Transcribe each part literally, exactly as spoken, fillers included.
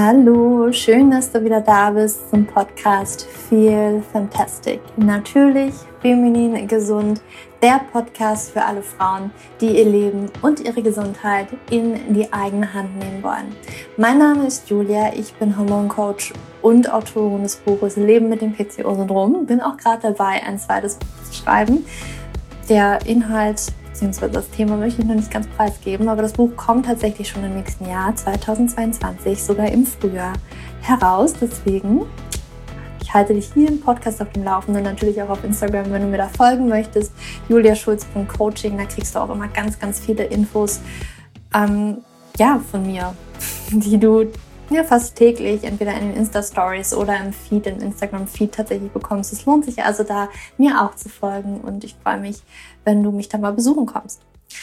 Hallo, schön, dass du wieder da bist zum Podcast Feel Fantastic. Natürlich, feminin, gesund, der Podcast für alle Frauen, die ihr Leben und ihre Gesundheit in die eigene Hand nehmen wollen. Mein Name ist Julia, ich bin Hormoncoach und Autorin des Buches Leben mit dem P C O-Syndrom. Bin auch gerade dabei, ein zweites Buch zu schreiben. Der Inhalt beziehungsweise das Thema möchte ich noch nicht ganz preisgeben, aber das Buch kommt tatsächlich schon im nächsten Jahr, zweitausendzweiundzwanzig, sogar im Frühjahr heraus. Deswegen, ich halte dich hier im Podcast auf dem Laufenden, natürlich auch auf Instagram, wenn du mir da folgen möchtest, julia schulz punkt coaching, da kriegst du auch immer ganz, ganz viele Infos ähm, ja, von mir, die du ja, fast täglich entweder in den Insta-Stories oder im Feed, im Instagram-Feed tatsächlich bekommst. Es lohnt sich also da, mir auch zu folgen und ich freue mich, wenn du mich da mal besuchen kommst.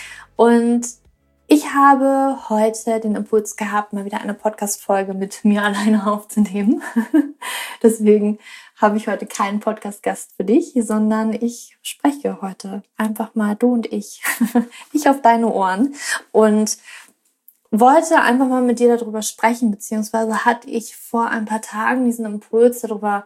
Und ich habe heute den Impuls gehabt, mal wieder eine Podcast-Folge mit mir alleine aufzunehmen. Deswegen habe ich heute keinen Podcast-Gast für dich, sondern ich spreche heute einfach mal du und ich. Ich auf deine Ohren und wollte einfach mal mit dir darüber sprechen, beziehungsweise hatte ich vor ein paar Tagen diesen Impuls darüber,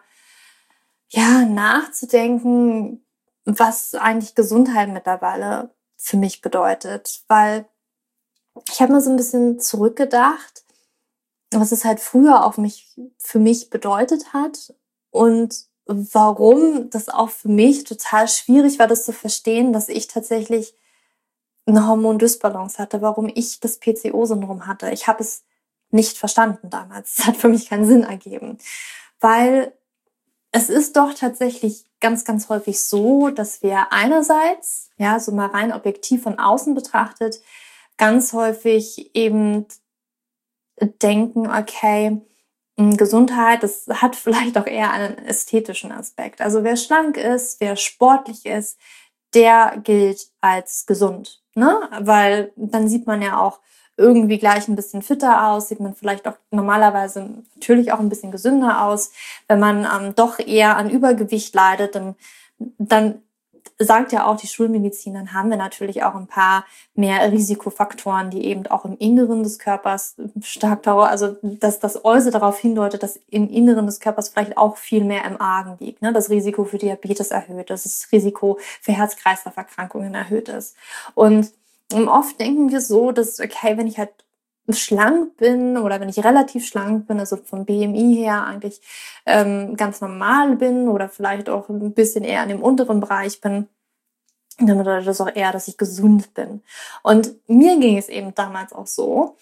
ja, nachzudenken, was eigentlich Gesundheit mittlerweile für mich bedeutet, weil ich habe mal so ein bisschen zurückgedacht, was es halt früher auf mich, für mich bedeutet hat und warum das auch für mich total schwierig war, das zu verstehen, dass ich tatsächlich eine Hormondysbalance hatte, warum ich das P C O-Syndrom hatte. Ich habe es nicht verstanden damals. Es hat für mich keinen Sinn ergeben, weil es ist doch tatsächlich ganz, ganz häufig so, dass wir einerseits, ja, so mal rein objektiv von außen betrachtet, ganz häufig eben denken, okay, Gesundheit, das hat vielleicht auch eher einen ästhetischen Aspekt. Also wer schlank ist, wer sportlich ist, der gilt als gesund, ne? Weil dann sieht man ja auch irgendwie gleich ein bisschen fitter aus, sieht man vielleicht auch normalerweise natürlich auch ein bisschen gesünder aus. Wenn man ähm, doch eher an Übergewicht leidet, dann, dann sagt ja auch die Schulmedizin, dann haben wir natürlich auch ein paar mehr Risikofaktoren, die eben auch im Inneren des Körpers stark darauf, also dass das Äußere darauf hindeutet, dass im Inneren des Körpers vielleicht auch viel mehr im Argen liegt, ne? Das Risiko für Diabetes erhöht ist, das Risiko für Herz-Kreislauf-Erkrankungen erhöht ist. Und oft denken wir so, dass, okay, wenn ich halt schlank bin oder wenn ich relativ schlank bin, also vom B M I her eigentlich ähm, ganz normal bin oder vielleicht auch ein bisschen eher in dem unteren Bereich bin, dann bedeutet das auch eher, dass ich gesund bin. Und mir ging es eben damals auch so,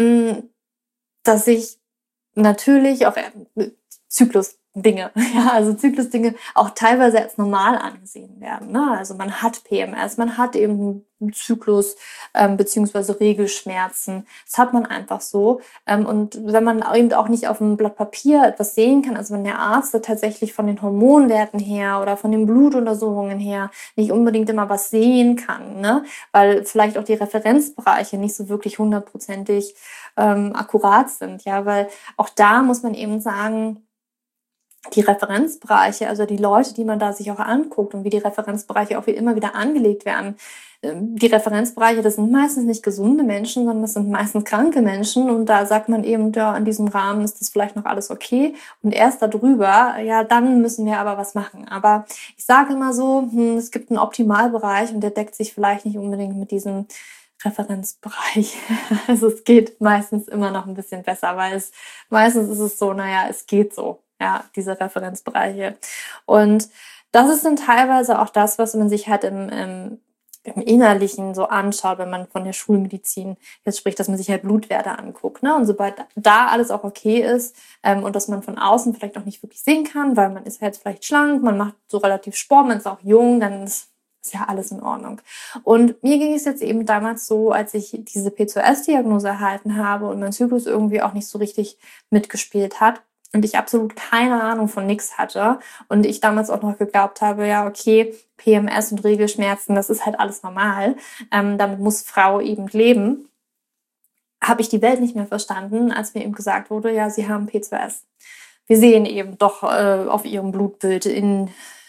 dass ich natürlich auch Zyklusdinge, ja, also Zyklusdinge auch teilweise als normal angesehen werden, ne? Also man hat P M S, man hat eben einen Zyklus ähm, beziehungsweise Regelschmerzen. Das hat man einfach so. Ähm, und wenn man eben auch nicht auf einem Blatt Papier etwas sehen kann, also wenn der Arzt da tatsächlich von den Hormonwerten her oder von den Blutuntersuchungen her nicht unbedingt immer was sehen kann, ne? Weil vielleicht auch die Referenzbereiche nicht so wirklich hundertprozentig ähm, akkurat sind, ja, weil auch da muss man eben sagen, die Referenzbereiche, also die Leute, die man da sich auch anguckt und wie die Referenzbereiche auch wie immer wieder angelegt werden. Die Referenzbereiche, das sind meistens nicht gesunde Menschen, sondern das sind meistens kranke Menschen und da sagt man eben, ja, in diesem Rahmen ist das vielleicht noch alles okay und erst darüber, ja, dann müssen wir aber was machen. Aber ich sage immer so, hm, es gibt einen Optimalbereich und der deckt sich vielleicht nicht unbedingt mit diesem Referenzbereich. Also es geht meistens immer noch ein bisschen besser, weil es meistens ist es so, naja, es geht so. Ja, diese Referenzbereiche. Und das ist dann teilweise auch das, was man sich halt im, im, im Innerlichen so anschaut, wenn man von der Schulmedizin jetzt spricht, dass man sich halt Blutwerte anguckt, ne? Und sobald da alles auch okay ist ähm, und dass man von außen vielleicht auch nicht wirklich sehen kann, weil man ist halt vielleicht schlank, man macht so relativ Sport, man ist auch jung, dann ist ist ja alles in Ordnung. Und mir ging es jetzt eben damals so, als ich diese P C O S-Diagnose erhalten habe und mein Zyklus irgendwie auch nicht so richtig mitgespielt hat, und ich absolut keine Ahnung von nix hatte und ich damals auch noch geglaubt habe, ja, okay, P M S und Regelschmerzen, das ist halt alles normal, ähm, damit muss Frau eben leben, habe ich die Welt nicht mehr verstanden, als mir eben gesagt wurde, ja, sie haben P C O S. Wir sehen eben doch äh, auf ihrem Blutbild in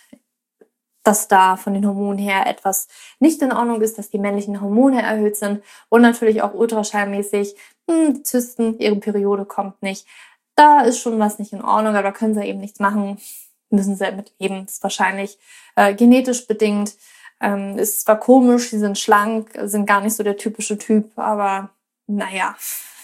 dass da von den Hormonen her etwas nicht in Ordnung ist, dass die männlichen Hormone erhöht sind und natürlich auch ultraschallmäßig, hm, die Zysten, ihre Periode kommt nicht. da ist schon was nicht in Ordnung, aber da können sie eben nichts machen, müssen sie mit leben. Das ist wahrscheinlich äh, genetisch bedingt. Ähm, ist zwar komisch, sie sind schlank, sind gar nicht so der typische Typ, aber naja.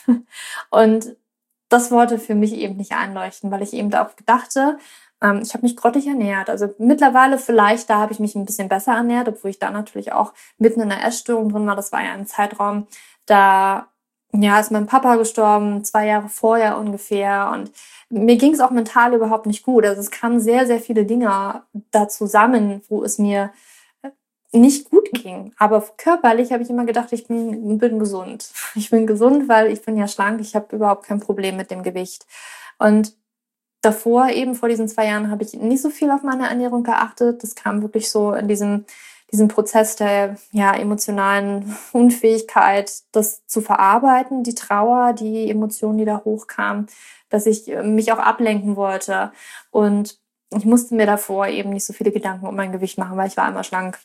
Und das wollte für mich eben nicht einleuchten, weil ich eben darauf dachte, ähm, ich habe mich grottig ernährt. Also mittlerweile vielleicht, da habe ich mich ein bisschen besser ernährt, obwohl ich da natürlich auch mitten in einer Essstörung drin war. Das war ja ein Zeitraum, da ja ist mein Papa gestorben, zwei Jahre vorher ungefähr. Und mir ging es auch mental überhaupt nicht gut. Also es kamen sehr, sehr viele Dinge da zusammen, wo es mir nicht gut ging. Aber körperlich habe ich immer gedacht, ich bin, bin gesund. Ich bin gesund, weil ich bin ja schlank. Ich habe überhaupt kein Problem mit dem Gewicht. Und davor, eben vor diesen zwei Jahren, habe ich nicht so viel auf meine Ernährung geachtet. Das kam wirklich so in diesem, diesem Prozess der ja, emotionalen Unfähigkeit, das zu verarbeiten, die Trauer, die Emotionen, die da hochkamen, dass ich mich auch ablenken wollte. Und ich musste mir davor eben nicht so viele Gedanken um mein Gewicht machen, weil ich war immer schlank.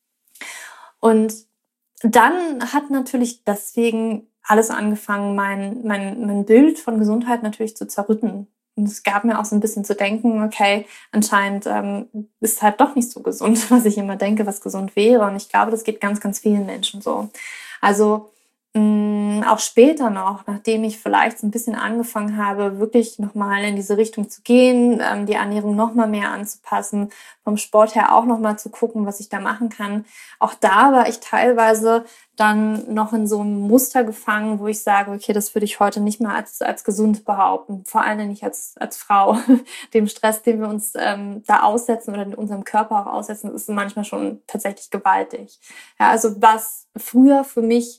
Und dann hat natürlich deswegen alles angefangen, mein, mein, mein Bild von Gesundheit natürlich zu zerrütten. Und es gab mir auch so ein bisschen zu denken, okay, anscheinend ähm, ist halt doch nicht so gesund, was ich immer denke, was gesund wäre. Und ich glaube, das geht ganz, ganz vielen Menschen so. Also mh, auch später noch, nachdem ich vielleicht so ein bisschen angefangen habe, wirklich nochmal in diese Richtung zu gehen, ähm, die Ernährung nochmal mehr anzupassen, vom Sport her auch nochmal zu gucken, was ich da machen kann. Auch da war ich teilweise dann noch in so einem Muster gefangen, wo ich sage, okay, das würde ich heute nicht mehr als als gesund behaupten, vor allem nicht als als Frau. Dem Stress, den wir uns ähm, da aussetzen oder in unserem Körper auch aussetzen, ist manchmal schon tatsächlich gewaltig. Ja, also was früher für mich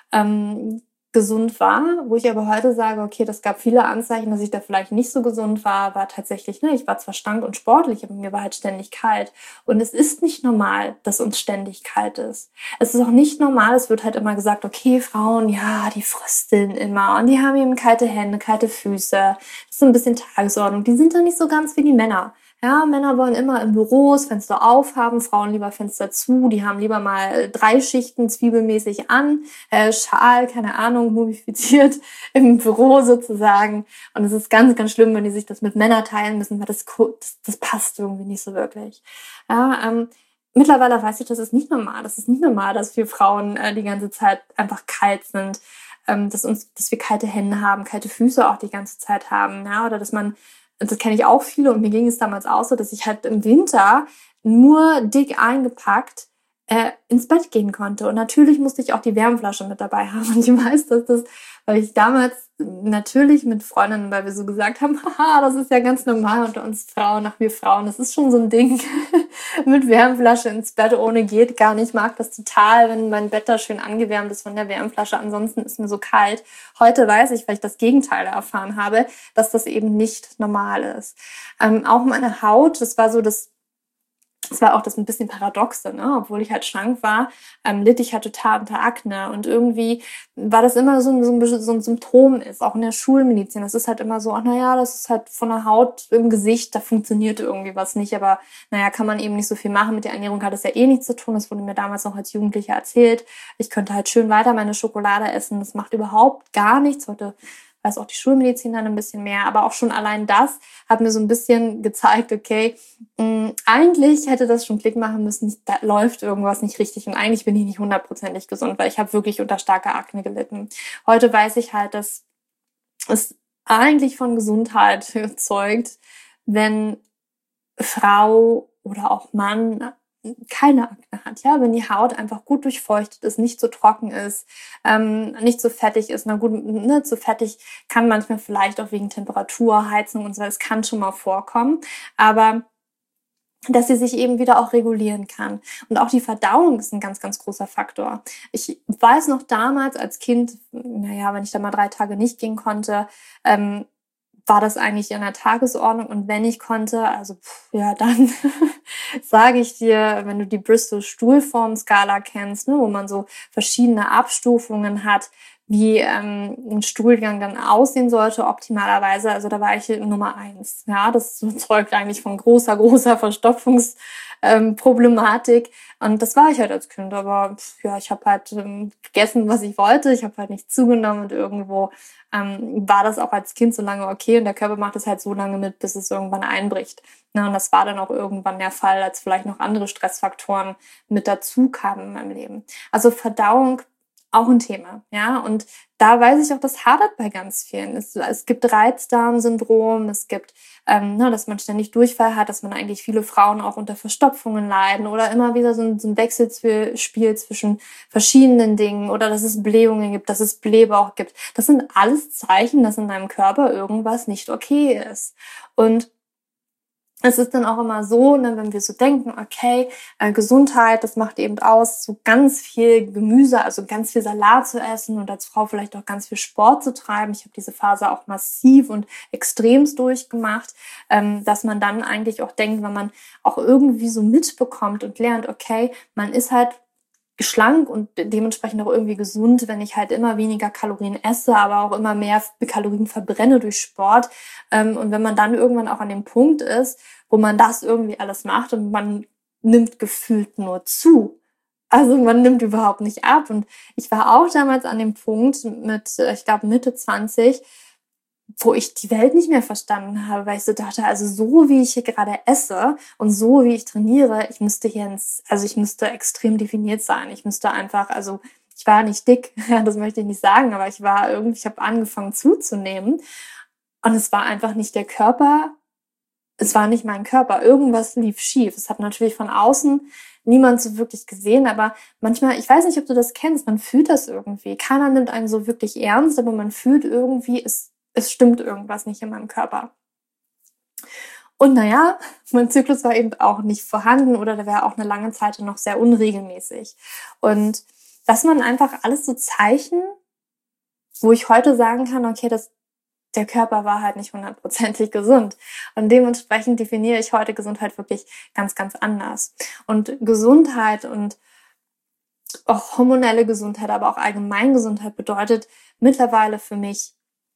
ähm, gesund war, wo ich aber heute sage, okay, das gab viele Anzeichen, dass ich da vielleicht nicht so gesund war, war tatsächlich, ne, ich war zwar schlank und sportlich, aber mir war halt ständig kalt. Und es ist nicht normal, dass uns ständig kalt ist. Es ist auch nicht normal, es wird halt immer gesagt, okay, Frauen, ja, die frösteln immer und die haben eben kalte Hände, kalte Füße. Das ist so ein bisschen Tagesordnung. Die sind da nicht so ganz wie die Männer. Ja, Männer wollen immer im Büro das Fenster aufhaben, Frauen lieber Fenster zu, die haben lieber mal drei Schichten zwiebelmäßig an, äh, Schal, keine Ahnung, mumifiziert im Büro sozusagen. Und es ist ganz, ganz schlimm, wenn die sich das mit Männern teilen müssen, weil das, das, das passt irgendwie nicht so wirklich. Ja, ähm, mittlerweile weiß ich, das ist nicht normal. Das ist nicht normal, dass wir Frauen äh, die ganze Zeit einfach kalt sind, ähm, dass uns, dass wir kalte Hände haben, kalte Füße auch die ganze Zeit haben, ja, oder dass man das kenne ich auch viele und mir ging es damals auch so, dass ich halt im Winter nur dick eingepackt äh, ins Bett gehen konnte. Und natürlich musste ich auch die Wärmflasche mit dabei haben. Und ich weiß, dass das, weil ich damals natürlich mit Freundinnen, weil wir so gesagt haben, haha, das ist ja ganz normal unter uns Frauen, nach wir Frauen, das ist schon so ein Ding, mit Wärmflasche ins Bett ohne geht gar nicht. Ich mag das total, wenn mein Bett da schön angewärmt ist von der Wärmflasche, ansonsten ist mir so kalt. Heute weiß ich, weil ich das Gegenteil erfahren habe, dass das eben nicht normal ist. Ähm, auch meine Haut, das war so das Das war auch das ein bisschen Paradoxe, ne? Obwohl ich halt schlank war, ähm, litt ich halt total unter Akne. Und irgendwie war das immer so ein, so ein, so ein Symptom ist, auch in der Schulmedizin. Das ist halt immer so, ach naja, das ist halt von der Haut im Gesicht, da funktioniert irgendwie was nicht. Aber naja, kann man eben nicht so viel machen. Mit der Ernährung hat es ja eh nichts zu tun. Das wurde mir damals noch als Jugendliche erzählt. Ich könnte halt schön weiter meine Schokolade essen. Das macht überhaupt gar nichts. Heute weiß auch die Schulmedizin dann ein bisschen mehr, aber auch schon allein das hat mir so ein bisschen gezeigt, okay, mh, eigentlich hätte das schon Klick machen müssen, da läuft irgendwas nicht richtig und eigentlich bin ich nicht hundertprozentig gesund, weil ich habe wirklich unter starker Akne gelitten. Heute weiß ich halt, dass es eigentlich von Gesundheit zeugt, wenn Frau oder auch Mann keine Akne hat, ja, wenn die Haut einfach gut durchfeuchtet ist, nicht so trocken ist, ähm, nicht so fettig ist, na gut, ne, zu fettig kann manchmal vielleicht auch wegen Temperatur, Heizung und so, das kann schon mal vorkommen, aber dass sie sich eben wieder auch regulieren kann. Und auch die Verdauung ist ein ganz, ganz großer Faktor. Ich weiß noch damals als Kind, naja, wenn ich da mal drei Tage nicht gehen konnte, ähm, war das eigentlich in der Tagesordnung und wenn ich konnte, also pff, ja, dann sage ich dir, wenn du die Bristol-Stuhlform-Skala kennst, ne, wo man so verschiedene Abstufungen hat, wie ähm, ein Stuhlgang dann aussehen sollte, optimalerweise, also da war ich Nummer eins. Ja, das zeugt eigentlich von großer, großer Verstopfungsgefahr ähm, Problematik. Und das war ich halt als Kind. Aber ja, ich habe halt ähm, gegessen, was ich wollte. Ich habe halt nicht zugenommen und irgendwo ähm, war das auch als Kind so lange okay. Und der Körper macht es halt so lange mit, bis es irgendwann einbricht. Na, und das war dann auch irgendwann der Fall, als vielleicht noch andere Stressfaktoren mit dazu kamen in meinem Leben. Also Verdauung auch ein Thema, ja. Und da weiß ich auch, das hadert bei ganz vielen. Es, es gibt Reizdarmsyndrom, es gibt, ähm, ne, dass man ständig Durchfall hat, dass man eigentlich viele Frauen auch unter Verstopfungen leiden oder immer wieder so ein, so ein Wechselspiel zwischen verschiedenen Dingen oder dass es Blähungen gibt, dass es Blähbauch gibt. Das sind alles Zeichen, dass in deinem Körper irgendwas nicht okay ist. Und es ist dann auch immer so, ne, wenn wir so denken, okay, äh, Gesundheit, das macht eben aus, so ganz viel Gemüse, also ganz viel Salat zu essen und als Frau vielleicht auch ganz viel Sport zu treiben. Ich habe diese Phase auch massiv und extremst durchgemacht, ähm, dass man dann eigentlich auch denkt, wenn man auch irgendwie so mitbekommt und lernt, okay, man ist halt schlank und dementsprechend auch irgendwie gesund, wenn ich halt immer weniger Kalorien esse, aber auch immer mehr Kalorien verbrenne durch Sport. Und wenn man dann irgendwann auch an dem Punkt ist, wo man das irgendwie alles macht und man nimmt gefühlt nur zu. Also man nimmt überhaupt nicht ab. Und ich war auch damals an dem Punkt mit, ich glaube Mitte zwanzig, wo ich die Welt nicht mehr verstanden habe, weil ich so dachte, also so wie ich hier gerade esse und so wie ich trainiere, ich müsste hier ins, also ich müsste extrem definiert sein. Ich müsste einfach, also ich war nicht dick, ja, das möchte ich nicht sagen, aber ich war irgendwie, ich habe angefangen zuzunehmen und es war einfach nicht der Körper, es war nicht mein Körper. Irgendwas lief schief. Es hat natürlich von außen niemand so wirklich gesehen, aber manchmal, ich weiß nicht, ob du das kennst, man fühlt das irgendwie. Keiner nimmt einen so wirklich ernst, aber man fühlt irgendwie, es es stimmt irgendwas nicht in meinem Körper. Und naja, mein Zyklus war eben auch nicht vorhanden oder der war auch eine lange Zeit noch sehr unregelmäßig. Und dass man einfach alles so Zeichen, wo ich heute sagen kann, okay, das, der Körper war halt nicht hundertprozentig gesund. Und dementsprechend definiere ich heute Gesundheit wirklich ganz, ganz anders. Und Gesundheit und auch hormonelle Gesundheit, aber auch Allgemeingesundheit bedeutet mittlerweile für mich,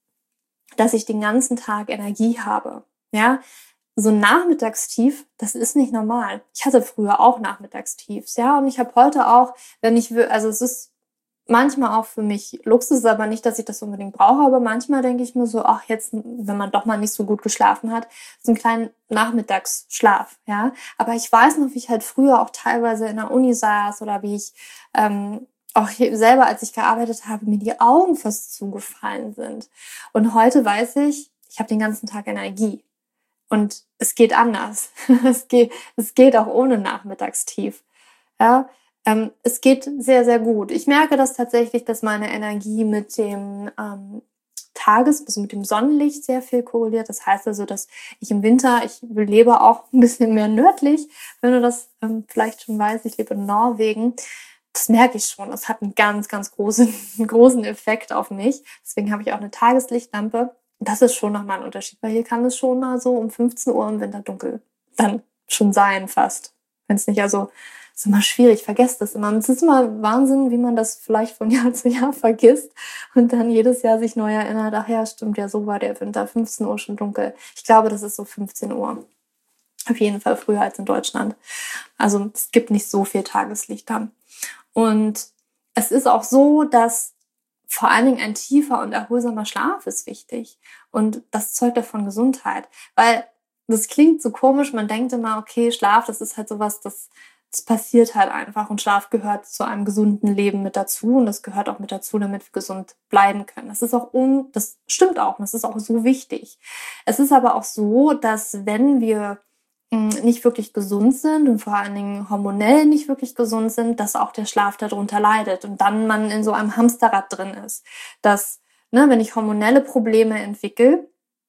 dass ich den ganzen Tag Energie habe. Ja, so ein Nachmittagstief, das ist nicht normal. Ich hatte früher auch Nachmittagstiefs, ja, und ich habe heute auch, wenn ich will, also es ist manchmal auch für mich Luxus, aber nicht, dass ich das unbedingt brauche, aber manchmal denke ich mir so, ach jetzt, wenn man doch mal nicht so gut geschlafen hat, so einen kleinen Nachmittagsschlaf, ja. Aber ich weiß noch, wie ich halt früher auch teilweise in der Uni saß oder wie ich ähm, auch selber, als ich gearbeitet habe, mir die Augen fast zugefallen sind. Und heute weiß ich, ich habe den ganzen Tag Energie. Und es geht anders. Es geht, es geht auch ohne Nachmittagstief. Ja, ähm, es geht sehr, sehr gut. Ich merke das tatsächlich, dass meine Energie mit dem ähm, Tages-, also mit dem Sonnenlicht sehr viel korreliert. Das heißt also, dass ich im Winter, ich lebe auch ein bisschen mehr nördlich, wenn du das ähm, vielleicht schon weißt, ich lebe in Norwegen. Das merke ich schon. Das hat einen ganz, ganz großen, großen Effekt auf mich. Deswegen habe ich auch eine Tageslichtlampe. Das ist schon nochmal ein Unterschied, weil hier kann es schon mal so um fünfzehn Uhr im Winter dunkel dann schon sein fast. Wenn es nicht, also ist immer schwierig, vergesst das immer. Es ist immer Wahnsinn, wie man das vielleicht von Jahr zu Jahr vergisst und dann jedes Jahr sich neu erinnert, ach ja, stimmt, ja, so war der Winter, fünfzehn Uhr schon dunkel. Ich glaube, das ist so fünfzehn Uhr. Auf jeden Fall früher als in Deutschland. Also es gibt nicht so viel Tageslicht dann. Und es ist auch so, dass vor allen Dingen ein tiefer und erholsamer Schlaf ist wichtig. Und das zeugt davon Gesundheit. Weil das klingt so komisch, man denkt immer, okay, Schlaf, das ist halt sowas, das, das passiert halt einfach. Und Schlaf gehört zu einem gesunden Leben mit dazu. Und das gehört auch mit dazu, damit wir gesund bleiben können. Das ist auch, un, das stimmt auch. Und das ist auch so wichtig. Es ist aber auch so, dass wenn wir nicht wirklich gesund sind und vor allen Dingen hormonell nicht wirklich gesund sind, dass auch der Schlaf darunter leidet und dann man in so einem Hamsterrad drin ist. Dass, ne, wenn ich hormonelle Probleme entwickle,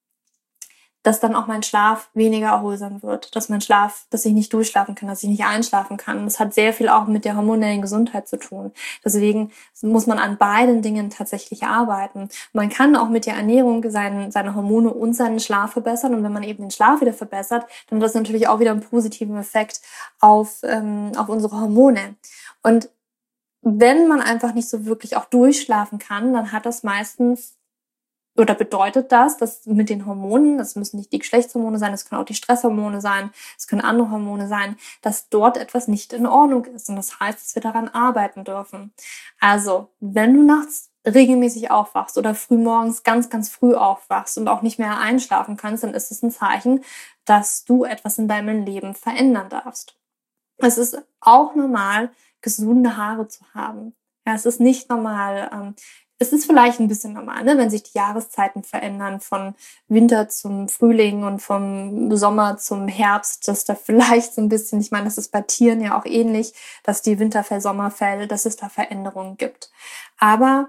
dass dann auch mein Schlaf weniger erholsam wird, dass mein Schlaf, dass ich nicht durchschlafen kann, dass ich nicht einschlafen kann. Das hat sehr viel auch mit der hormonellen Gesundheit zu tun. Deswegen muss man an beiden Dingen tatsächlich arbeiten. Man kann auch mit der Ernährung seine, seine Hormone und seinen Schlaf verbessern. Und wenn man eben den Schlaf wieder verbessert, dann hat das natürlich auch wieder einen positiven Effekt auf, ähm, auf unsere Hormone. Und wenn man einfach nicht so wirklich auch durchschlafen kann, dann hat das meistens oder bedeutet das, dass mit den Hormonen, das müssen nicht die Geschlechtshormone sein, das können auch die Stresshormone sein, es können andere Hormone sein, dass dort etwas nicht in Ordnung ist. Und das heißt, dass wir daran arbeiten dürfen. Also, wenn du nachts regelmäßig aufwachst oder frühmorgens ganz, ganz früh aufwachst und auch nicht mehr einschlafen kannst, dann ist es ein Zeichen, dass du etwas in deinem Leben verändern darfst. Es ist auch normal, gesunde Haare zu haben. Ja, es ist nicht normal, ähm, es ist vielleicht ein bisschen normal, ne, wenn sich die Jahreszeiten verändern, von Winter zum Frühling und vom Sommer zum Herbst, dass da vielleicht so ein bisschen, ich meine, das ist bei Tieren ja auch ähnlich, dass die Winterfell, Sommerfell, dass es da Veränderungen gibt. Aber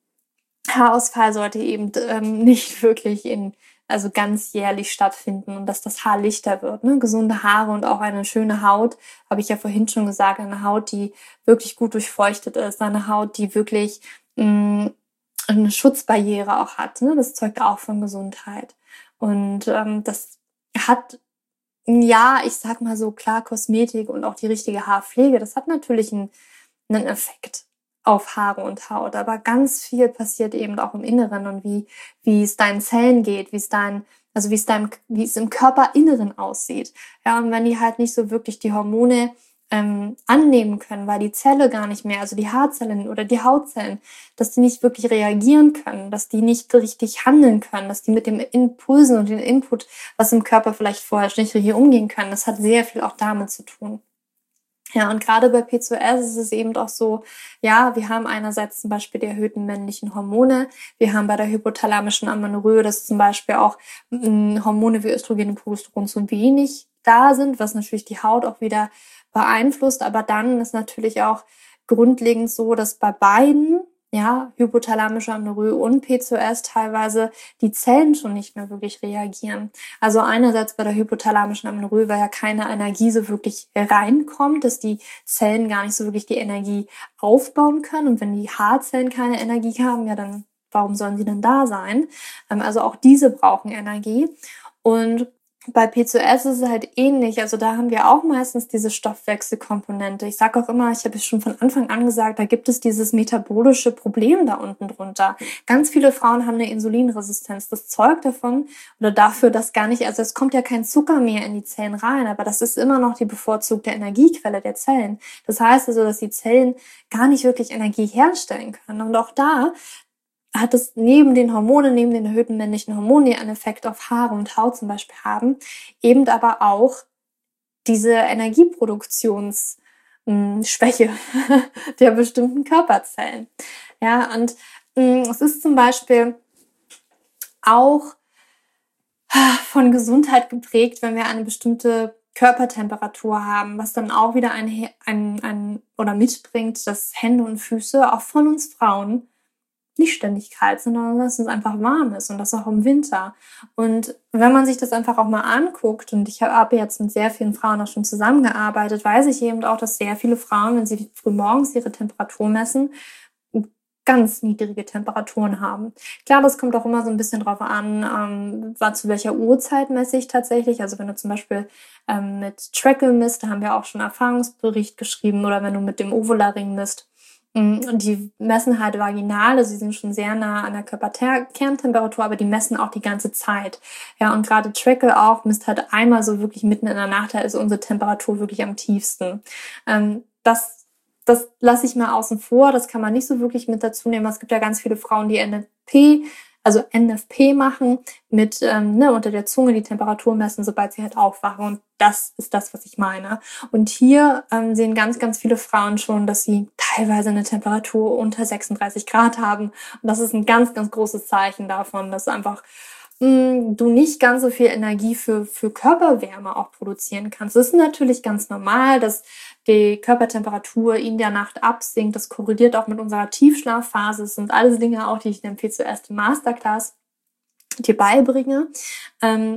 Haarausfall sollte eben ähm, nicht wirklich in also ganz jährlich stattfinden und dass das Haar lichter wird. Ne? Gesunde Haare und auch eine schöne Haut, habe ich ja vorhin schon gesagt, eine Haut, die wirklich gut durchfeuchtet ist, eine Haut, die wirklich mh, eine Schutzbarriere auch hat. Ne? Das zeugt auch von Gesundheit. Und ähm, das hat, ja, ich sag mal so, klar, Kosmetik und auch die richtige Haarpflege, das hat natürlich einen, einen Effekt auf Haare und Haut, aber ganz viel passiert eben auch im Inneren und wie wie es deinen Zellen geht, wie es dein also wie es deinem wie es im Körperinneren aussieht. Ja, und wenn die halt nicht so wirklich die Hormone ähm, annehmen können, weil die Zelle gar nicht mehr, also die Haarzellen oder die Hautzellen, dass die nicht wirklich reagieren können, dass die nicht richtig handeln können, dass die mit den Impulsen und dem Input, was im Körper vielleicht vorher nicht richtig umgehen können, das hat sehr viel auch damit zu tun. Ja, und gerade bei P C O S ist es eben auch so, ja, wir haben einerseits zum Beispiel die erhöhten männlichen Hormone, wir haben bei der hypothalamischen Amenorrhoe, dass zum Beispiel auch mh, Hormone wie Östrogen und Progesteron zu wenig da sind, was natürlich die Haut auch wieder beeinflusst, aber dann ist natürlich auch grundlegend so, dass bei beiden, ja, hypothalamische Amenorrhoe und P C O S teilweise die Zellen schon nicht mehr wirklich reagieren. Also einerseits bei der hypothalamischen Amenorrhoe, weil ja keine Energie so wirklich reinkommt, dass die Zellen gar nicht so wirklich die Energie aufbauen können. Und wenn die Haarzellen keine Energie haben, ja, dann warum sollen sie denn da sein? Also auch diese brauchen Energie. Und bei P C O S ist es halt ähnlich, also da haben wir auch meistens diese Stoffwechselkomponente. Ich sage auch immer, ich habe es schon von Anfang an gesagt, da gibt es dieses metabolische Problem da unten drunter. Ganz viele Frauen haben eine Insulinresistenz. Das zeugt davon oder dafür, dass gar nicht, also es kommt ja kein Zucker mehr in die Zellen rein, aber das ist immer noch die bevorzugte Energiequelle der Zellen. Das heißt also, dass die Zellen gar nicht wirklich Energie herstellen können. Und auch da hat es neben den Hormonen, neben den erhöhten männlichen Hormonen, die einen Effekt auf Haare und Haut zum Beispiel haben, eben aber auch diese Energieproduktionsschwäche der bestimmten Körperzellen. Ja, und mh, es ist zum Beispiel auch von Gesundheit geprägt, wenn wir eine bestimmte Körpertemperatur haben, was dann auch wieder ein, ein, ein oder mitbringt, dass Hände und Füße auch von uns Frauen nicht ständig kalt sind, sondern dass es einfach warm ist und das auch im Winter. Und wenn man sich das einfach auch mal anguckt, und ich habe jetzt mit sehr vielen Frauen auch schon zusammengearbeitet, weiß ich eben auch, dass sehr viele Frauen, wenn sie früh morgens ihre Temperatur messen, ganz niedrige Temperaturen haben. Klar, das kommt auch immer so ein bisschen drauf an, ähm, war zu welcher Uhrzeit messe ich tatsächlich. Also wenn du zum Beispiel ähm, mit Trackle misst, da haben wir auch schon einen Erfahrungsbericht geschrieben, oder wenn du mit dem Ovularing misst. Und die messen halt vaginal, also sie sind schon sehr nah an der Körperkerntemperatur, aber die messen auch die ganze Zeit. Ja, und gerade Trackle auch misst halt einmal so wirklich mitten in der Nacht, da ist unsere Temperatur wirklich am tiefsten. Ähm, das das lasse ich mal außen vor, das kann man nicht so wirklich mit dazu nehmen. Es gibt ja ganz viele Frauen, die N F P, also N F P machen, mit ähm, ne, unter der Zunge die Temperatur messen, sobald sie halt aufwachen. Und das ist das, was ich meine. Und hier ähm, sehen ganz, ganz viele Frauen schon, dass sie teilweise eine Temperatur unter sechsunddreißig Grad haben. Und das ist ein ganz, ganz großes Zeichen davon, dass einfach mh, du nicht ganz so viel Energie für, für Körperwärme auch produzieren kannst. Das ist natürlich ganz normal, dass die Körpertemperatur in der Nacht absinkt. Das korreliert auch mit unserer Tiefschlafphase. Das sind alles Dinge auch, die ich in der P C O S Masterclass dir beibringe. Ähm,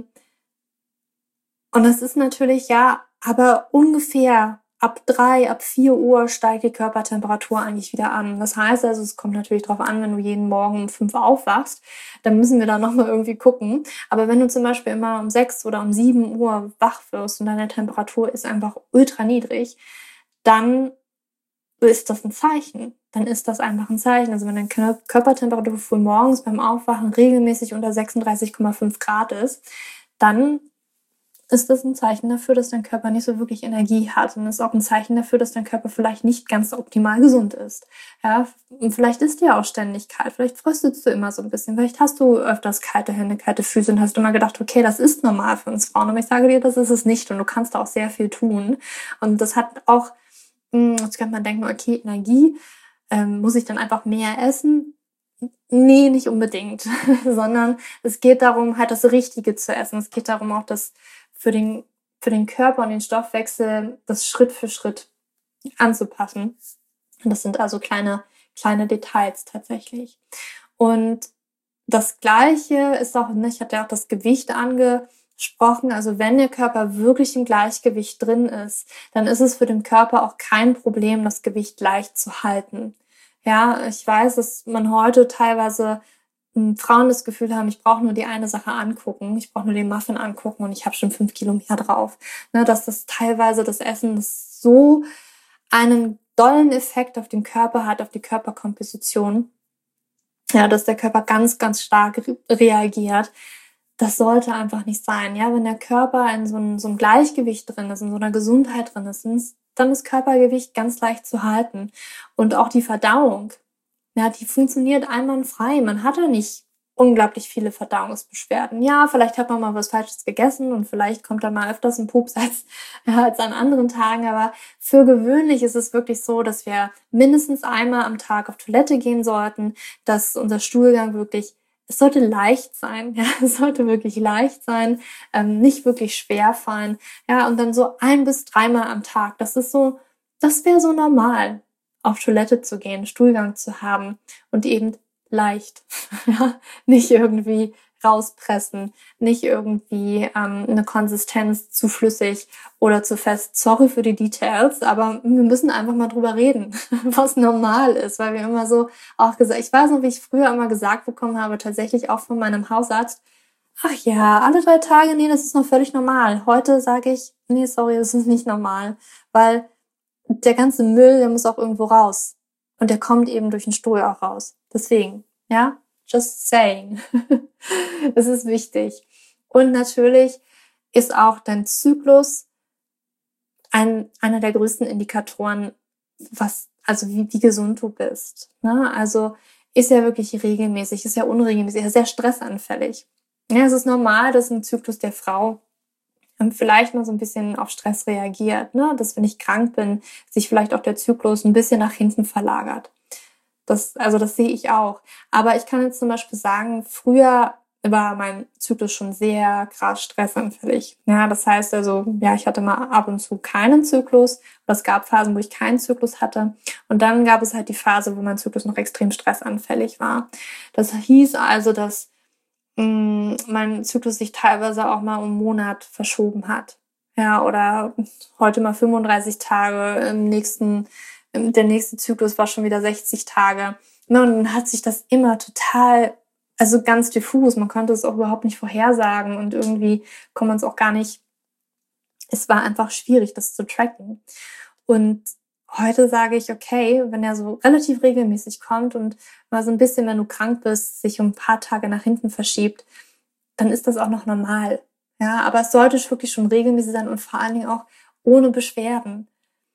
und das ist natürlich, ja, aber ungefähr ab drei, ab vier Uhr steigt die Körpertemperatur eigentlich wieder an. Das heißt also, es kommt natürlich darauf an, wenn du jeden Morgen um fünf aufwachst, dann müssen wir da nochmal irgendwie gucken. Aber wenn du zum Beispiel immer um sechs oder um sieben Uhr wach wirst und deine Temperatur ist einfach ultra niedrig, dann ist das ein Zeichen. Dann ist das einfach ein Zeichen. Also wenn deine Körpertemperatur früh morgens beim Aufwachen regelmäßig unter sechsunddreißig Komma fünf Grad ist, dann ist das ein Zeichen dafür, dass dein Körper nicht so wirklich Energie hat. Und das ist auch ein Zeichen dafür, dass dein Körper vielleicht nicht ganz optimal gesund ist. Ja, und vielleicht ist dir auch ständig kalt, vielleicht fröstelst du immer so ein bisschen, vielleicht hast du öfters kalte Hände, kalte Füße und hast immer gedacht, okay, das ist normal für uns Frauen. Aber ich sage dir, das ist es nicht und du kannst da auch sehr viel tun. Und das hat auch, jetzt könnte man denken, okay, Energie, ähm, muss ich dann einfach mehr essen? Nee, nicht unbedingt, sondern es geht darum, halt das Richtige zu essen. Es geht darum, auch das für den, für den Körper und den Stoffwechsel das Schritt für Schritt anzupassen. Und das sind also kleine, kleine Details tatsächlich. Und das Gleiche ist auch, ich hatte ja auch das Gewicht angesprochen, also wenn der Körper wirklich im Gleichgewicht drin ist, dann ist es für den Körper auch kein Problem, das Gewicht leicht zu halten. Ja, ich weiß, dass man heute teilweise Frauen das Gefühl haben, ich brauche nur die eine Sache angucken, ich brauche nur den Muffin angucken und ich habe schon fünf Kilo mehr drauf. Ne, dass das teilweise das Essen das so einen dollen Effekt auf den Körper hat, auf die Körperkomposition, ja, dass der Körper ganz, ganz stark re- reagiert. Das sollte einfach nicht sein. Ja, wenn der Körper in so einem, so einem Gleichgewicht drin ist, in so einer Gesundheit drin ist, dann ist Körpergewicht ganz leicht zu halten. Und auch die Verdauung, ja, die funktioniert einwandfrei. Man hat ja nicht unglaublich viele Verdauungsbeschwerden. Ja, vielleicht hat man mal was Falsches gegessen und vielleicht kommt da mal öfters ein Pups als, ja, als an anderen Tagen. Aber für gewöhnlich ist es wirklich so, dass wir mindestens einmal am Tag auf Toilette gehen sollten, dass unser Stuhlgang wirklich, es sollte leicht sein, ja, es sollte wirklich leicht sein, ähm, nicht wirklich schwer fallen. Ja, und dann so ein bis dreimal am Tag. Das ist so, das wäre so normal, auf Toilette zu gehen, Stuhlgang zu haben und eben leicht, ja, nicht irgendwie rauspressen, nicht irgendwie ähm, eine Konsistenz zu flüssig oder zu fest. Sorry für die Details, aber wir müssen einfach mal drüber reden, was normal ist, weil wir immer so auch gesagt, ich weiß noch, wie ich früher immer gesagt bekommen habe, tatsächlich auch von meinem Hausarzt, ach ja, alle drei Tage, nee, das ist noch völlig normal. Heute sage ich, nee, sorry, das ist nicht normal, weil der ganze Müll, der muss auch irgendwo raus. Und der kommt eben durch den Stuhl auch raus. Deswegen, ja, just saying. Das ist wichtig. Und natürlich ist auch dein Zyklus ein, einer der größten Indikatoren, was, also wie, wie gesund du bist. Ne? Also ist ja wirklich regelmäßig, ist ja unregelmäßig, ist ja sehr stressanfällig. Ja, es ist normal, dass ein Zyklus der Frau vielleicht mal so ein bisschen auf Stress reagiert, ne? Dass wenn ich krank bin, sich vielleicht auch der Zyklus ein bisschen nach hinten verlagert. Das, also das sehe ich auch. Aber ich kann jetzt zum Beispiel sagen, früher war mein Zyklus schon sehr krass stressanfällig. Ja, das heißt also, ja, ich hatte mal ab und zu keinen Zyklus. Es gab Phasen, wo ich keinen Zyklus hatte. Und dann gab es halt die Phase, wo mein Zyklus noch extrem stressanfällig war. Das hieß also, dass mein Zyklus sich teilweise auch mal um einen Monat verschoben hat. Ja, oder heute mal fünfunddreißig Tage, im nächsten, der nächste Zyklus war schon wieder sechzig Tage. Und dann hat sich das immer total, also ganz diffus, man konnte es auch überhaupt nicht vorhersagen und irgendwie kann man es auch gar nicht, es war einfach schwierig, das zu tracken. Und heute sage ich, okay, wenn er so relativ regelmäßig kommt und mal so ein bisschen, wenn du krank bist, sich um ein paar Tage nach hinten verschiebt, dann ist das auch noch normal. Ja, aber es sollte wirklich schon regelmäßig sein und vor allen Dingen auch ohne Beschwerden.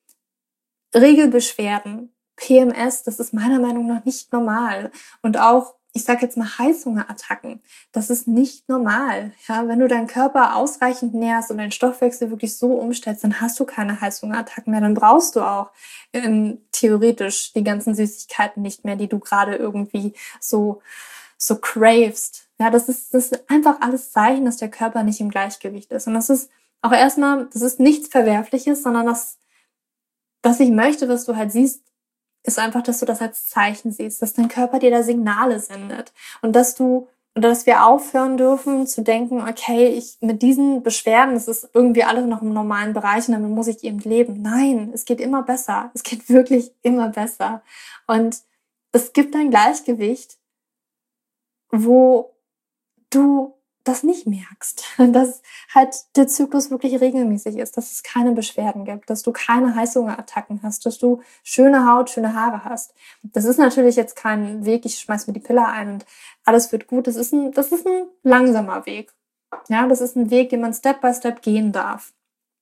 Regelbeschwerden, P M S, das ist meiner Meinung nach nicht normal. Und auch, ich sage jetzt mal Heißhungerattacken, das ist nicht normal. Ja, wenn du deinen Körper ausreichend nährst und deinen Stoffwechsel wirklich so umstellst, dann hast du keine Heißhungerattacken mehr. Dann brauchst du auch ähm, theoretisch die ganzen Süßigkeiten nicht mehr, die du gerade irgendwie so so cravest. Ja, das ist das ist einfach alles Zeichen, dass der Körper nicht im Gleichgewicht ist. Und das ist auch erstmal, das ist nichts Verwerfliches, sondern das, was ich möchte, was du halt siehst, ist einfach, dass du das als Zeichen siehst, dass dein Körper dir da Signale sendet und dass du, und dass wir aufhören dürfen zu denken, okay, ich mit diesen Beschwerden, das ist irgendwie alles noch im normalen Bereich und damit muss ich eben leben. Nein, es geht immer besser. Es geht wirklich immer besser. Und es gibt ein Gleichgewicht, wo du das nicht merkst, dass halt der Zyklus wirklich regelmäßig ist, dass es keine Beschwerden gibt, dass du keine Heißhungerattacken hast, dass du schöne Haut, schöne Haare hast. Das ist natürlich jetzt kein Weg, ich schmeiß mir die Pille ein und alles wird gut. Das ist ein, das ist ein langsamer Weg. Ja, das ist ein Weg, den man Step by Step gehen darf.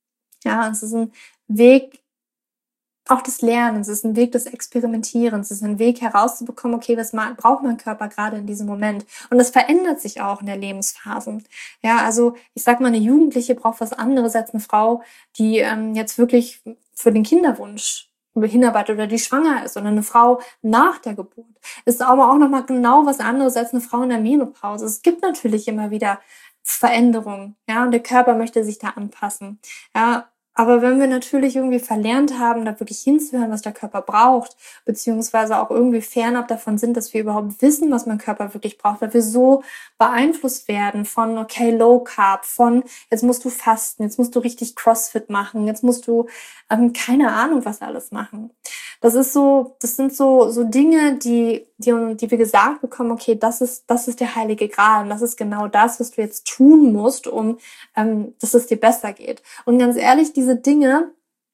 Ja, es ist ein Weg auch des Lernens, es ist ein Weg des Experimentierens, es ist ein Weg herauszubekommen, okay, was braucht mein Körper gerade in diesem Moment? Und das verändert sich auch in der Lebensphase. Ja, also ich sag mal, eine Jugendliche braucht was anderes als eine Frau, die ähm, jetzt wirklich für den Kinderwunsch hinarbeitet oder die schwanger ist, oder eine Frau nach der Geburt. Ist aber auch nochmal genau was anderes als eine Frau in der Menopause. Es gibt natürlich immer wieder Veränderungen, ja, und der Körper möchte sich da anpassen, ja. Aber wenn wir natürlich irgendwie verlernt haben, da wirklich hinzuhören, was der Körper braucht, beziehungsweise auch irgendwie fernab davon sind, dass wir überhaupt wissen, was mein Körper wirklich braucht, weil wir so beeinflusst werden von, okay, Low Carb, von jetzt musst du fasten, jetzt musst du richtig CrossFit machen, jetzt musst du ähm, keine Ahnung, was alles machen. Das ist so, das sind so so Dinge, die die die wir gesagt bekommen, okay, das ist das ist der heilige Gral, und das ist genau das, was du jetzt tun musst, um ähm, dass es dir besser geht. Und ganz ehrlich, diese Dinge,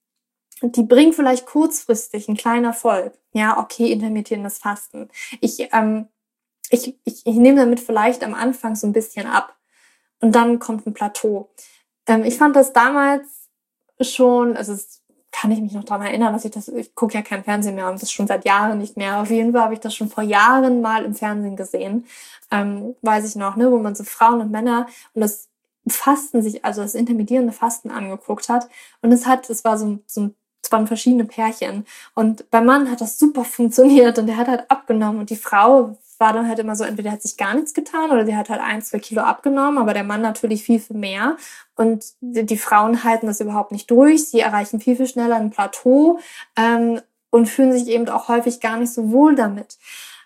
die bringen vielleicht kurzfristig einen kleinen Erfolg. Ja, okay, intermittierendes Fasten. Ich ähm, ich, ich ich nehme damit vielleicht am Anfang so ein bisschen ab, und dann kommt ein Plateau. Ähm, ich fand das damals schon, also es kann ich mich noch daran erinnern, dass ich das, ich gucke ja kein Fernsehen mehr und das schon seit Jahren nicht mehr. Auf jeden Fall habe ich das schon vor Jahren mal im Fernsehen gesehen, ähm, weiß ich noch, ne, wo man so Frauen und Männer und das Fasten sich, also das intermittierende Fasten angeguckt hat, und es hat, es war so, so es waren verschiedene Pärchen, und beim Mann hat das super funktioniert und der hat halt abgenommen, und die Frau war dann halt immer so, entweder hat sich gar nichts getan oder die hat halt ein, zwei Kilo abgenommen, aber der Mann natürlich viel, viel mehr. Und die, die Frauen halten das überhaupt nicht durch. Sie erreichen viel, viel schneller ein Plateau ähm, und fühlen sich eben auch häufig gar nicht so wohl damit.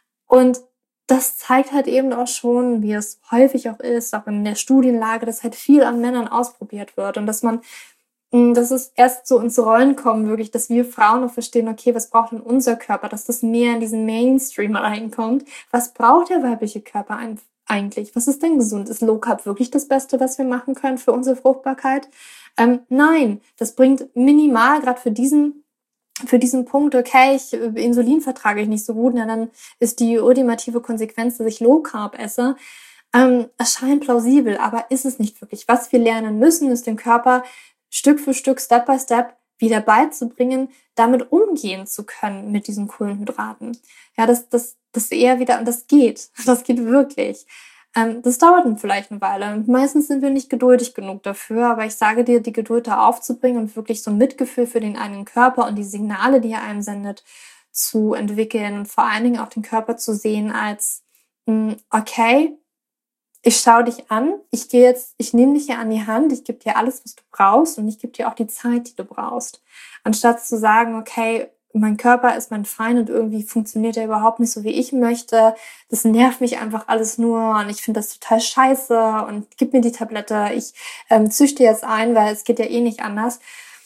Und das zeigt halt eben auch schon, wie es häufig auch ist, auch in der Studienlage, dass halt viel an Männern ausprobiert wird und dass man dass es erst so ins Rollen kommen, wirklich, dass wir Frauen auch verstehen, okay, was braucht denn unser Körper, dass das mehr in diesen Mainstream reinkommt. Was braucht der weibliche Körper eigentlich? Was ist denn gesund? Ist Low Carb wirklich das Beste, was wir machen können für unsere Fruchtbarkeit? Ähm, nein, das bringt minimal, gerade für diesen für diesen Punkt, okay, ich, Insulin vertrage ich nicht so gut, na, dann ist die ultimative Konsequenz, dass ich Low Carb esse. Ähm, erscheint plausibel, aber ist es nicht wirklich. Was wir lernen müssen, ist den Körper Stück für Stück, Step by Step wieder beizubringen, damit umgehen zu können mit diesen Kohlenhydraten. Ja, das, das, das eher wieder, und das geht. Das geht wirklich. Ähm, das dauert dann vielleicht eine Weile. Und meistens sind wir nicht geduldig genug dafür, aber ich sage dir, die Geduld da aufzubringen und wirklich so ein Mitgefühl für den eigenen Körper und die Signale, die er einem sendet, zu entwickeln und vor allen Dingen auch den Körper zu sehen als, mh, okay, ich schaue dich an, ich gehe jetzt, ich nehme dich hier an die Hand, ich gebe dir alles, was du brauchst, und ich gebe dir auch die Zeit, die du brauchst. Anstatt zu sagen, okay, mein Körper ist mein Feind und irgendwie funktioniert er überhaupt nicht so, wie ich möchte. Das nervt mich einfach alles nur und ich finde das total scheiße und gib mir die Tablette, ich ähm, züchte jetzt ein, weil es geht ja eh nicht anders.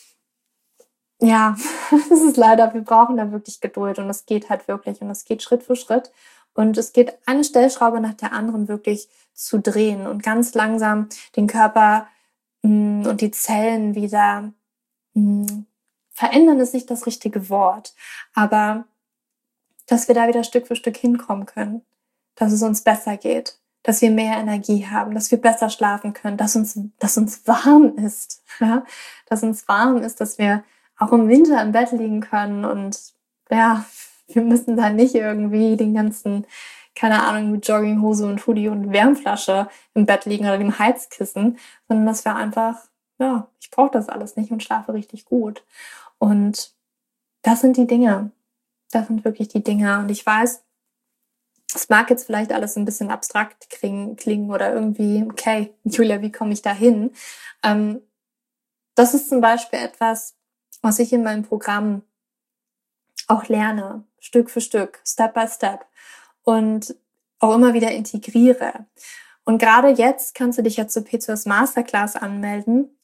Ja, das ist leider, wir brauchen da wirklich Geduld, und es geht halt wirklich, und es geht Schritt für Schritt. Und es geht eine Stellschraube nach der anderen wirklich zu drehen und ganz langsam den Körper mh, und die Zellen wieder mh, verändern, ist nicht das richtige Wort, aber dass wir da wieder Stück für Stück hinkommen können, dass es uns besser geht, dass wir mehr Energie haben, dass wir besser schlafen können, dass uns, dass uns warm ist, ja? Dass uns warm ist, dass wir auch im Winter im Bett liegen können und ja, wir müssen da nicht irgendwie den ganzen, keine Ahnung, mit Jogginghose und Hoodie und Wärmflasche im Bett liegen oder dem Heizkissen, sondern dass wir einfach, ja, ich brauche das alles nicht und schlafe richtig gut. Und das sind die Dinge. Das sind wirklich die Dinge. Und ich weiß, es mag jetzt vielleicht alles ein bisschen abstrakt klingen oder irgendwie, okay, Julia, wie komme ich da hin? Ähm, das ist zum Beispiel etwas, was ich in meinem Programm auch lerne, Stück für Stück, Step by Step, und auch immer wieder integriere. Und gerade jetzt kannst du dich ja zur P C O S Masterclass anmelden.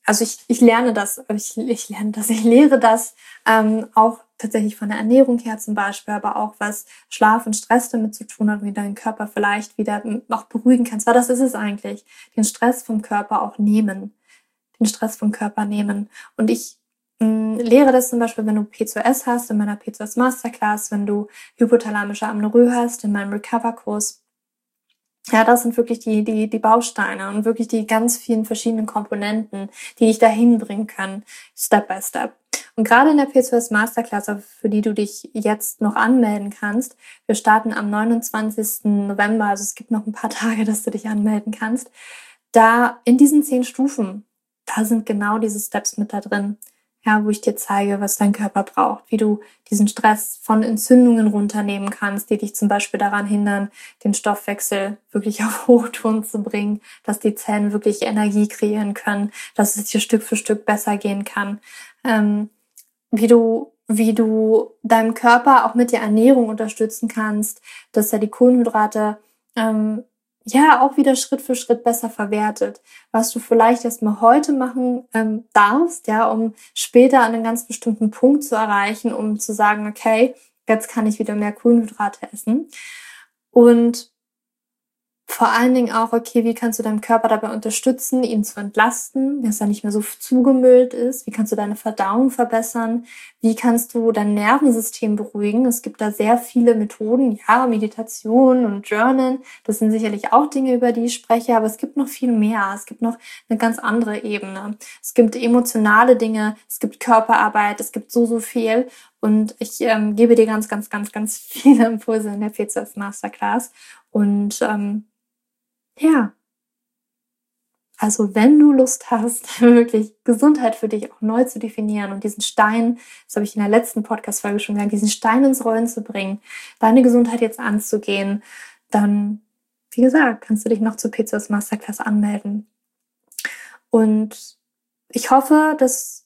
also ich, ich lerne das, ich, ich lerne das, ich lehre das ähm, auch tatsächlich von der Ernährung her zum Beispiel, aber auch was Schlaf und Stress damit zu tun hat, wie deinen Körper vielleicht wieder auch beruhigen kannst. Weil das ist es eigentlich, den Stress vom Körper auch nehmen, den Stress vom Körper nehmen. Und ich mh, lehre das zum Beispiel, wenn du P C O S hast, in meiner P C O S Masterclass, wenn du hypothalamische Amenorrhoe hast, in meinem Recover-Kurs. Ja, das sind wirklich die, die, die Bausteine und wirklich die ganz vielen verschiedenen Komponenten, die dich dahin bringen können, Step by Step. Und gerade in der P C O S Masterclass, für die du dich jetzt noch anmelden kannst, wir starten am neunundzwanzigsten November, also es gibt noch ein paar Tage, dass du dich anmelden kannst, da in diesen zehn Stufen, da sind genau diese Steps mit da drin. Ja, wo ich dir zeige, was dein Körper braucht, wie du diesen Stress von Entzündungen runternehmen kannst, die dich zum Beispiel daran hindern, den Stoffwechsel wirklich auf Hochtouren zu bringen, dass die Zellen wirklich Energie kreieren können, dass es dir Stück für Stück besser gehen kann, ähm, wie du wie du deinem Körper auch mit der Ernährung unterstützen kannst, dass er die Kohlenhydrate ähm, ja auch wieder Schritt für Schritt besser verwertet, was du vielleicht erstmal heute machen ähm, darfst, ja, um später an einen ganz bestimmten Punkt zu erreichen, um zu sagen, okay, jetzt kann ich wieder mehr Kohlenhydrate essen. Und vor allen Dingen auch, okay, wie kannst du deinem Körper dabei unterstützen, ihn zu entlasten, dass er nicht mehr so zugemüllt ist? Wie kannst du deine Verdauung verbessern? Wie kannst du dein Nervensystem beruhigen? Es gibt da sehr viele Methoden, ja, Meditation und Journalen. Das sind sicherlich auch Dinge, über die ich spreche, aber es gibt noch viel mehr. Es gibt noch eine ganz andere Ebene. Es gibt emotionale Dinge, es gibt Körperarbeit, es gibt so, so viel. Und ich ähm, gebe dir ganz, ganz, ganz, ganz viele Impulse in der P C O S Masterclass. Und ähm, ja, also wenn du Lust hast, wirklich Gesundheit für dich auch neu zu definieren und diesen Stein, das habe ich in der letzten Podcast-Folge schon gesagt, diesen Stein ins Rollen zu bringen, deine Gesundheit jetzt anzugehen, dann, wie gesagt, kannst du dich noch zur P C O S Masterclass anmelden. Und ich hoffe, dass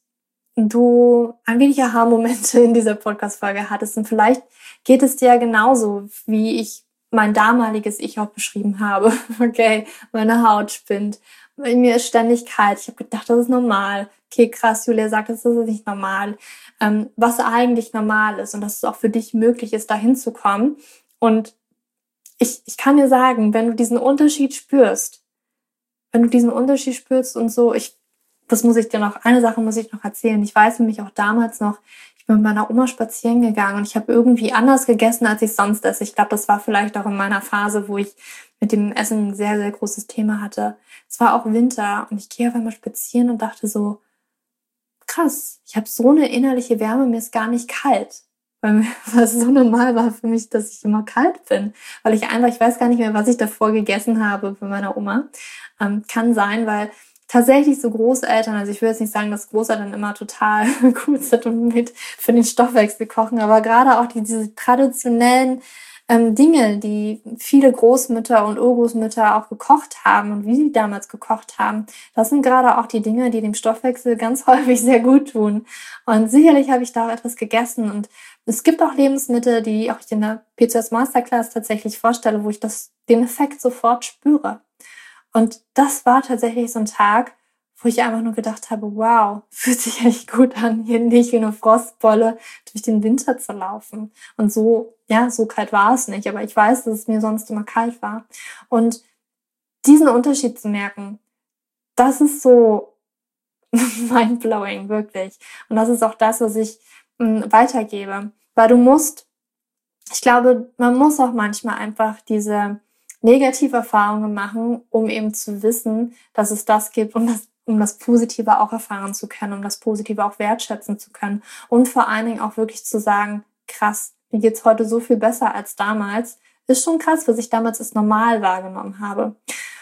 du ein wenig Aha-Momente in dieser Podcast-Folge hattest und vielleicht geht es dir ja genauso, wie ich mein damaliges Ich auch beschrieben habe. Okay, meine Haut spinnt, in mir ist ständig kalt. Ich habe gedacht, das ist normal. Okay, krass, Julia sagt, das ist nicht normal. Ähm, was eigentlich normal ist und dass es auch für dich möglich ist, dahin zu kommen. Und ich, ich kann dir sagen, wenn du diesen Unterschied spürst, wenn du diesen Unterschied spürst und so, ich, das muss ich dir noch, eine Sache muss ich noch erzählen. Ich weiß nämlich auch damals noch, ich bin mit meiner Oma spazieren gegangen und ich habe irgendwie anders gegessen, als ich sonst esse. Ich glaube, das war vielleicht auch in meiner Phase, wo ich mit dem Essen ein sehr, sehr großes Thema hatte. Es war auch Winter und ich gehe auf einmal spazieren und dachte so, krass, ich habe so eine innerliche Wärme, mir ist gar nicht kalt. Weil es so normal war für mich, dass ich immer kalt bin. Weil ich einfach, ich weiß gar nicht mehr, was ich davor gegessen habe bei meiner Oma. Ähm, kann sein, weil tatsächlich so Großeltern, also ich will jetzt nicht sagen, dass Großeltern immer total gut sind und mit für den Stoffwechsel kochen, aber gerade auch die, diese traditionellen ähm, Dinge, die viele Großmütter und Urgroßmütter auch gekocht haben und wie sie damals gekocht haben, das sind gerade auch die Dinge, die dem Stoffwechsel ganz häufig sehr gut tun. Und sicherlich habe ich da auch etwas gegessen und es gibt auch Lebensmittel, die auch ich in der P C O S Masterclass tatsächlich vorstelle, wo ich das, den Effekt sofort spüre. Und das war tatsächlich so ein Tag, wo ich einfach nur gedacht habe, wow, fühlt sich echt gut an, hier nicht wie eine Frostbolle durch den Winter zu laufen. Und so, ja, so kalt war es nicht, aber ich weiß, dass es mir sonst immer kalt war. Und diesen Unterschied zu merken, das ist so mindblowing, wirklich. Und das ist auch das, was ich mh, weitergebe. Weil du musst, ich glaube, man muss auch manchmal einfach diese negative Erfahrungen machen, um eben zu wissen, dass es das gibt, um das, um das Positive auch erfahren zu können, um das Positive auch wertschätzen zu können und vor allen Dingen auch wirklich zu sagen, krass, mir geht's heute so viel besser als damals. Ist schon krass, was ich damals als normal wahrgenommen habe.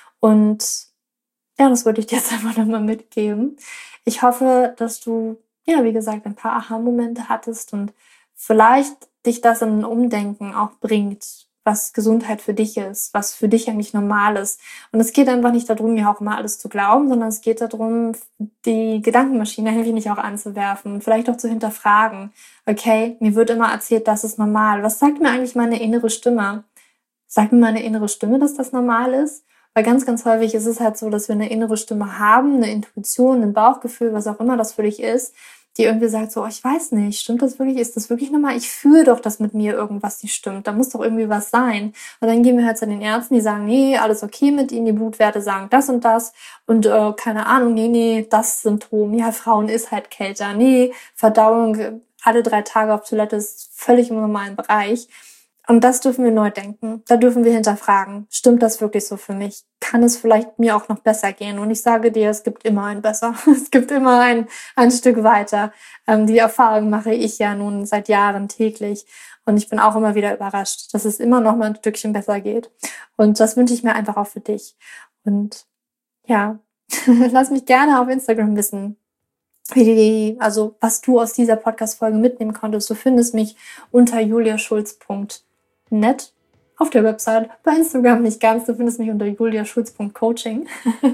Und ja, das wollte ich dir jetzt einfach nochmal mitgeben. Ich hoffe, dass du, ja, wie gesagt, ein paar Aha-Momente hattest und vielleicht dich das in ein Umdenken auch bringt, was Gesundheit für dich ist, was für dich eigentlich normal ist. Und es geht einfach nicht darum, mir auch immer alles zu glauben, sondern es geht darum, die Gedankenmaschine ein wenig auch anzuwerfen und vielleicht auch zu hinterfragen. Okay, mir wird immer erzählt, das ist normal. Was sagt mir eigentlich meine innere Stimme? Sagt mir meine innere Stimme, dass das normal ist? Weil ganz, ganz häufig ist es halt so, dass wir eine innere Stimme haben, eine Intuition, ein Bauchgefühl, was auch immer das für dich ist, die irgendwie sagt so, oh, ich weiß nicht, stimmt das wirklich, ist das wirklich normal? Ich fühle doch, dass mit mir irgendwas nicht stimmt, da muss doch irgendwie was sein. Und dann gehen wir halt zu den Ärzten, die sagen, nee, alles okay mit ihnen, die Blutwerte sagen das und das und äh, keine Ahnung, nee, nee, das Symptom, ja, Frauen ist halt kälter, nee, Verdauung alle drei Tage auf Toilette ist völlig im normalen Bereich. Und das dürfen wir neu denken. Da dürfen wir hinterfragen. Stimmt das wirklich so für mich? Kann es vielleicht mir auch noch besser gehen? Und ich sage dir, es gibt immer ein besser. Es gibt immer ein, ein Stück weiter. Ähm, die Erfahrung mache ich ja nun seit Jahren täglich. Und ich bin auch immer wieder überrascht, dass es immer noch mal ein Stückchen besser geht. Und das wünsche ich mir einfach auch für dich. Und ja, lass mich gerne auf Instagram wissen, wie die, also was du aus dieser Podcast-Folge mitnehmen konntest. Du findest mich unter juliaschulz punkt net auf der Website, bei Instagram nicht ganz, du findest mich unter juliaschulz punkt coaching,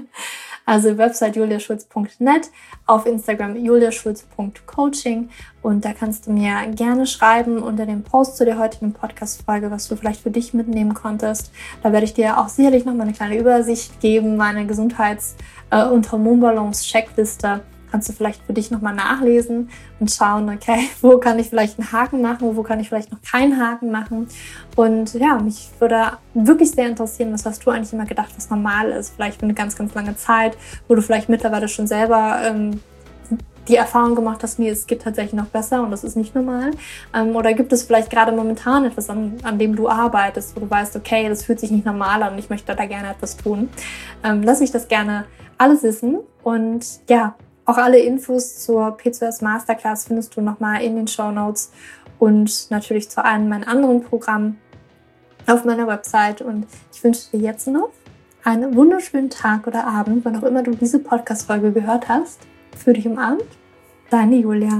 also Website juliaschulz punkt net, auf Instagram juliaschulz punkt coaching und da kannst du mir gerne schreiben unter dem Post zu der heutigen Podcast-Folge, was du vielleicht für dich mitnehmen konntest. Da werde ich dir auch sicherlich nochmal eine kleine Übersicht geben, meine Gesundheits- und Hormonbalance-Checkliste. Kannst du vielleicht für dich nochmal nachlesen und schauen, okay, wo kann ich vielleicht einen Haken machen, wo kann ich vielleicht noch keinen Haken machen. Und ja, mich würde wirklich sehr interessieren, was hast du eigentlich immer gedacht, was normal ist. Vielleicht für eine ganz, ganz lange Zeit, wo du vielleicht mittlerweile schon selber ähm, die Erfahrung gemacht hast, nee, es geht tatsächlich noch besser und das ist nicht normal. Ähm, oder gibt es vielleicht gerade momentan etwas, an, an dem du arbeitest, wo du weißt, okay, das fühlt sich nicht normal an und ich möchte da gerne etwas tun. Ähm, lass mich das gerne alles wissen und ja, auch alle Infos zur P C O S Masterclass findest du nochmal in den Shownotes und natürlich zu allen meinen anderen Programmen auf meiner Website. Und ich wünsche dir jetzt noch einen wunderschönen Tag oder Abend, wann auch immer du diese Podcast-Folge gehört hast. Für dich umarmt, deine Julia.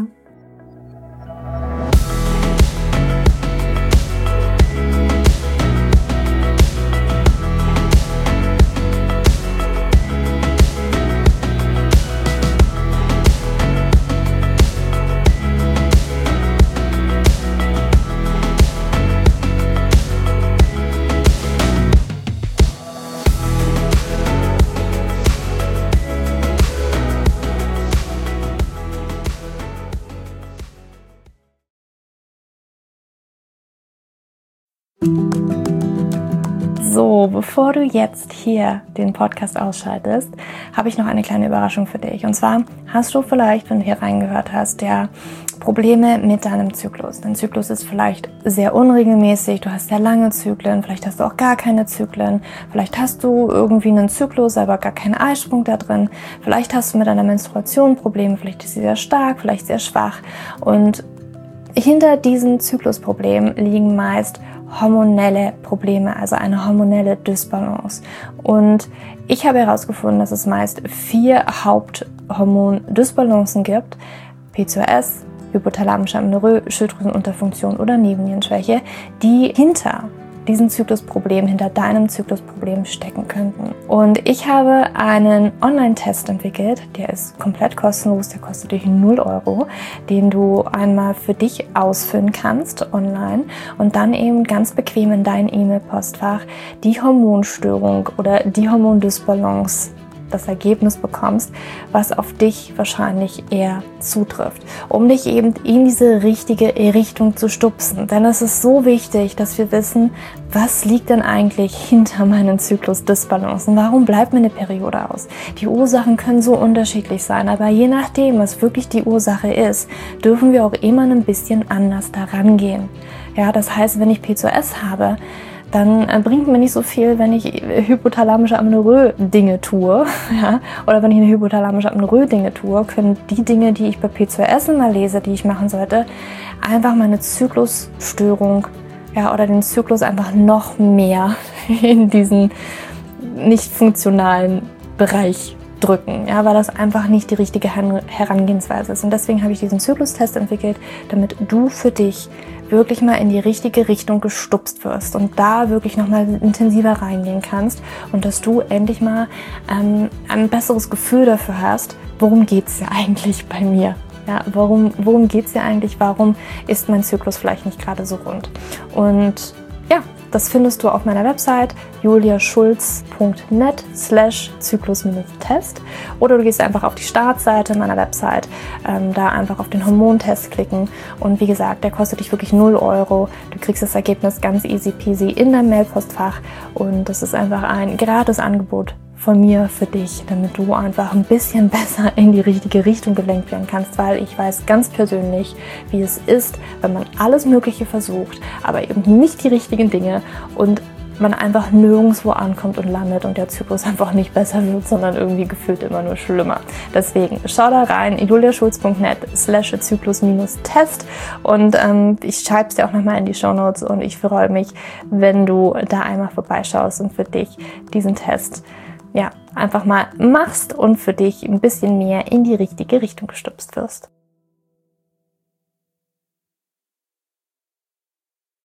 So, bevor du jetzt hier den Podcast ausschaltest, habe ich noch eine kleine Überraschung für dich. Und zwar hast du vielleicht, wenn du hier reingehört hast, ja Probleme mit deinem Zyklus. Dein Zyklus ist vielleicht sehr unregelmäßig, du hast sehr lange Zyklen, vielleicht hast du auch gar keine Zyklen, vielleicht hast du irgendwie einen Zyklus, aber gar keinen Eisprung da drin, vielleicht hast du mit deiner Menstruation Probleme, vielleicht ist sie sehr stark, vielleicht sehr schwach. Und hinter diesen Zyklusproblemen liegen meist hormonelle Probleme, also eine hormonelle Dysbalance. Und ich habe herausgefunden, dass es meist vier Haupthormon-Dysbalancen gibt: P C O S, hypothalamische Amenorrhoe, Schilddrüsenunterfunktion oder Nebennierenschwäche, die hinter diesen Zyklusproblem, hinter deinem Zyklusproblem stecken könnten. Und ich habe einen Online-Test entwickelt, der ist komplett kostenlos, der kostet dich null Euro, den du einmal für dich ausfüllen kannst online und dann eben ganz bequem in dein E-Mail-Postfach die Hormonstörung oder die Hormondysbalance, das Ergebnis bekommst, was auf dich wahrscheinlich eher zutrifft, um dich eben in diese richtige Richtung zu stupsen. Denn es ist so wichtig, dass wir wissen, was liegt denn eigentlich hinter meinen Zyklus-Dysbalancen? Warum bleibt mir eine Periode aus? Die Ursachen können so unterschiedlich sein, aber je nachdem, was wirklich die Ursache ist, dürfen wir auch immer ein bisschen anders daran gehen. Ja, das heißt, wenn ich P C O S habe, dann bringt mir nicht so viel, wenn ich hypothalamische Amenorrhoe Dinge tue, ja, oder wenn ich eine hypothalamische Amenorrhoe Dinge tue, können die Dinge, die ich bei P C O S immer lese, die ich machen sollte, einfach meine Zyklusstörung, ja, oder den Zyklus einfach noch mehr in diesen nicht funktionalen Bereich drücken, ja, weil das einfach nicht die richtige Herangehensweise ist. Und deswegen habe ich diesen Zyklustest entwickelt, damit du für dich wirklich mal in die richtige Richtung gestupst wirst und da wirklich nochmal intensiver reingehen kannst und dass du endlich mal ähm, ein besseres Gefühl dafür hast, worum geht es ja eigentlich bei mir? Ja, warum, worum geht es ja eigentlich? Warum ist mein Zyklus vielleicht nicht gerade so rund? Und ja, Das findest du auf meiner Website juliaschulz.net slash Zyklus-Test oder du gehst einfach auf die Startseite meiner Website, ähm, da einfach auf den Hormontest klicken und wie gesagt, der kostet dich wirklich null Euro. Du kriegst das Ergebnis ganz easy peasy in dein Mailpostfach und das ist einfach ein gratis Angebot von mir für dich, damit du einfach ein bisschen besser in die richtige Richtung gelenkt werden kannst, weil ich weiß ganz persönlich, wie es ist, wenn man alles Mögliche versucht, aber eben nicht die richtigen Dinge und man einfach nirgendwo ankommt und landet und der Zyklus einfach nicht besser wird, sondern irgendwie gefühlt immer nur schlimmer. Deswegen schau da rein, juliaschulz.net slash Zyklus-Test und ähm, ich schreibe es dir auch nochmal in die Shownotes und ich freue mich, wenn du da einmal vorbeischaust und für dich diesen Test ja, einfach mal machst und für dich ein bisschen mehr in die richtige Richtung gestupst wirst.